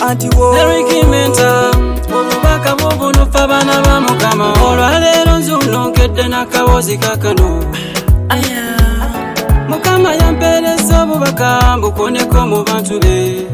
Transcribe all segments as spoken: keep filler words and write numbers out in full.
antiwo Erikimenta obubaka bubuno fa bana ba Mukama olwaleero nzunonkedde n'akawozi kakano Mukama yampeereza obubaka mbukoneko mu bantu be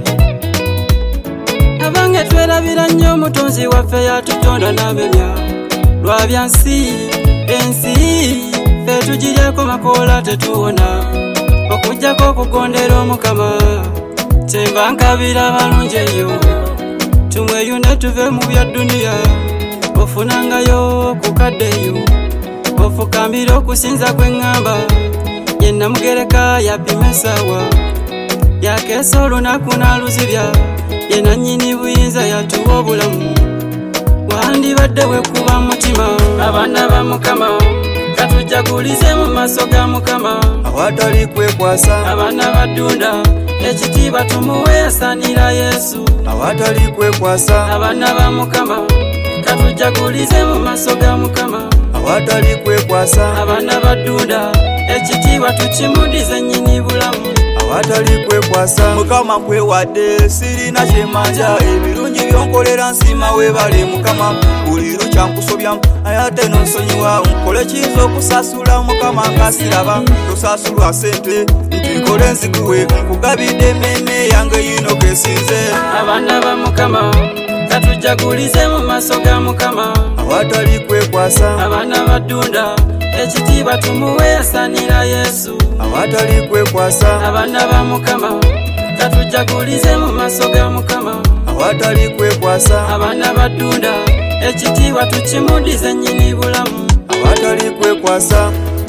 abange twerabira nnyo omutonzi waffe yatutonda n'abemya lwa byansi ensi ffe tugiryako makoola tetuwona okujjako okugondera Omukama kyemba nkabira balungi eyo tumweyune tuve mu bya duniya ofunangayo kukaddeyo ofukambira okusinza kw'eŋŋamba yenna mugereka yapima essaawa yakeesa olunaku n'aluzibya yenna nnyini buyinza yatuwa obulamu wandibadde wekuba mutima abaana ba Mukama katujagulize mu maaso ga Mukama awatali kwekwasa abaana badunda ekitiibwa tumuwe asaanira Yesu awatali kwekwasa abaana ba Mukama katujagulize mu maaso ga Mukama awatali kwekwasa abaana badunda ekitiibwa tukimudize nnyini bulamu awatali kwekwasa Mukama nkwewadde sirina kyemanja ebirungi byonkolera nsima weebale Mukama buli lukya nkusobya naye ate nonsonyiwa nkole kiyinza okusasula Mukama kasiraba tosasulwa sente nkikole nzikuwe nkugabidde emmeeme yange yino kesinze abaana ba Mukama katujagulize mu maaso ga Mukama awatali kwekwasa abaana badunda ekitiibwa tumuwe asaanira Yesu awatali kwekwasa abaana ba Mukama katujagulize mu maaso ga Mukama awatali kwekwasa abaana badunda ekitiibwa tukimudize nnyini bulamu awatali kwekwasa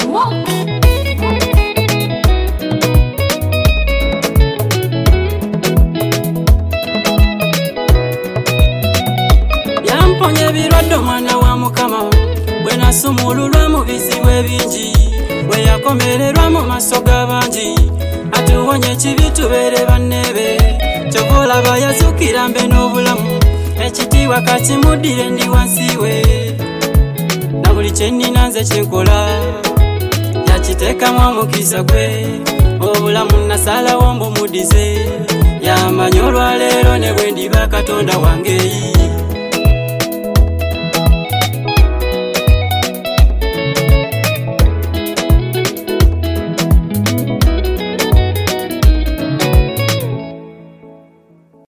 yamponya ebirwadde omwana wa Mukama bwe nasumululwa mu bizibu ebingi bwe yakomererwa mu maaso g'abangi atuwonye ekibi tubeere banneebe kyova olaba yazuukira mbe n'obulamu ekitiibwa kakimuddire ndi wansi we na buli kye nnina nze kyenkola yakiteekamu omukisa gwe obulamu nasalawo mbumudize yamanyi olwaleero ne bwe ndiba Katonda wange